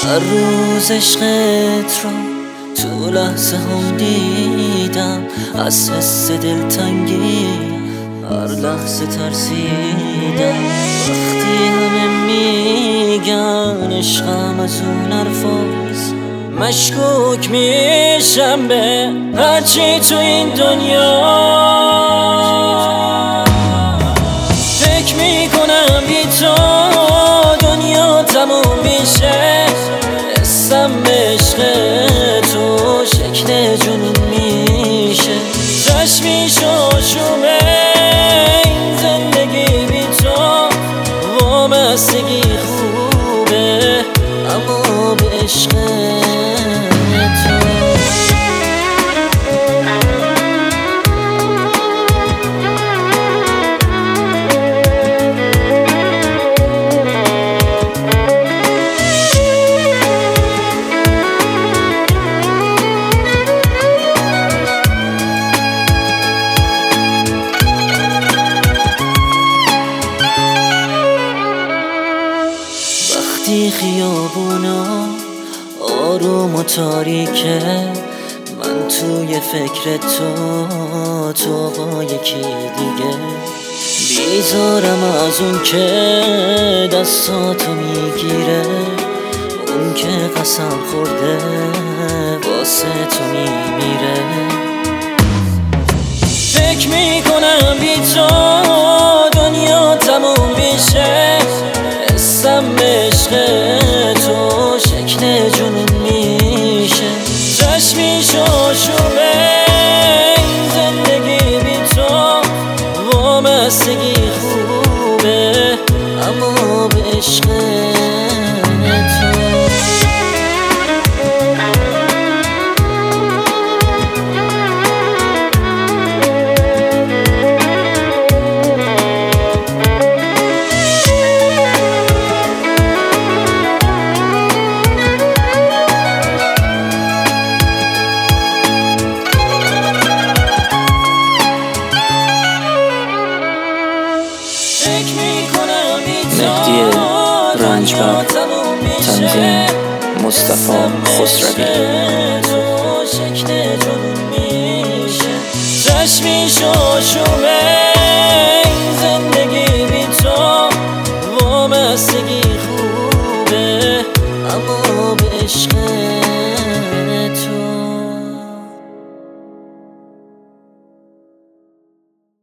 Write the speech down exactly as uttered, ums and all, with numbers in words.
هر روز عشقت رو تو لحظه هم دیدم، از حس دلتنگی هر لحظه ترسیدم. وقتی همه میگن عشقم از اون حرفاست، مشکوک میشم به هرچی تو این دنیا. فکر میکنم بی تو دنیا تموم میشه، حسم به عشق تو شکل جنون میشه. چشمی شاشومه این زندگی بی تو، وابستگی خوبه اما به عشق تو. وقتی خیابونا آروم و تاریکه، من توی فکر تو تو با یکی دیگه. بیزارم از اون که دستاتو میگیره، اون که قسم خورده واسه تو میمیره. فکر میکنم بی تو دنیا تموم میشه، حسم به عشق تو شکل جنون میشه. چشمی شاشومه این زندگی بی تو، وابستگی خوبه اما به عشق تو. مهدی رنجبر، تنظیم مصطفی خسروی. چشمی شاشومه